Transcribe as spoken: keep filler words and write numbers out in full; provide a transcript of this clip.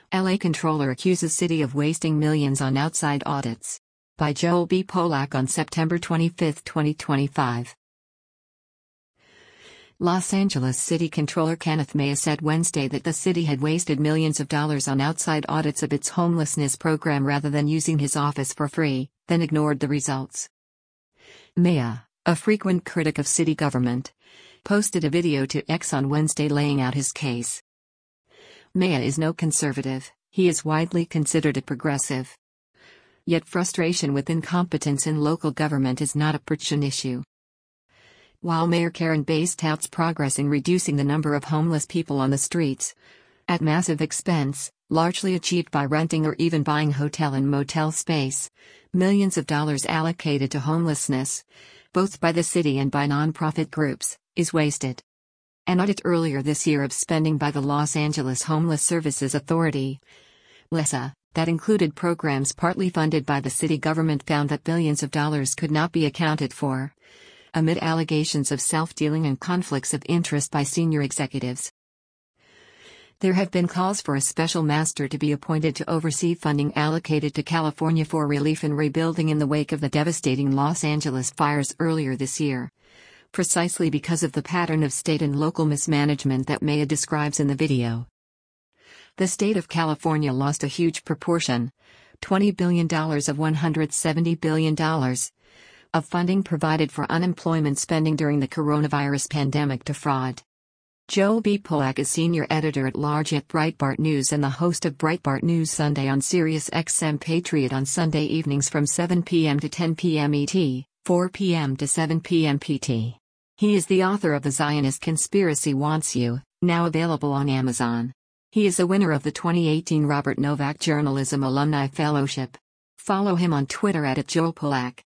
L A Controller accuses city of wasting millions on outside audits. By Joel B. Polak on September twenty-fifth, twenty twenty-five. Los Angeles City Controller Kenneth Maya said Wednesday that the city had wasted millions of dollars on outside audits of its homelessness program rather than using his office for free, then ignored the results. Maya, a frequent critic of city government, posted a video to X on Wednesday laying out his case. Maya is no conservative, he is widely considered a progressive. Yet frustration with incompetence in local government is not a Pruitt issue. While Mayor Karen Bass touts progress in reducing the number of homeless people on the streets, at massive expense, largely achieved by renting or even buying hotel and motel space, millions of dollars allocated to homelessness, both by the city and by nonprofit groups, is wasted. An audit earlier this year of spending by the Los Angeles Homeless Services Authority, LESA, that included programs partly funded by the city government found that billions of dollars could not be accounted for, amid allegations of self-dealing and conflicts of interest by senior executives. There have been calls for a special master to be appointed to oversee funding allocated to California for relief and rebuilding in the wake of the devastating Los Angeles fires earlier this year, precisely because of the pattern of state and local mismanagement that Maya describes in the video. The state of California lost a huge proportion, twenty billion dollars of one hundred seventy billion dollars, of funding provided for unemployment spending during the coronavirus pandemic to fraud. Joel B. Polak is senior editor-at-large at Breitbart News and the host of Breitbart News Sunday on Sirius X M Patriot on Sunday evenings from seven p m to ten p m E T, four p m to seven p m P T. He is the author of The Zionist Conspiracy Wants You, now available on Amazon. He is a winner of the twenty eighteen Robert Novak Journalism Alumni Fellowship. Follow him on Twitter at, at Joel Polak.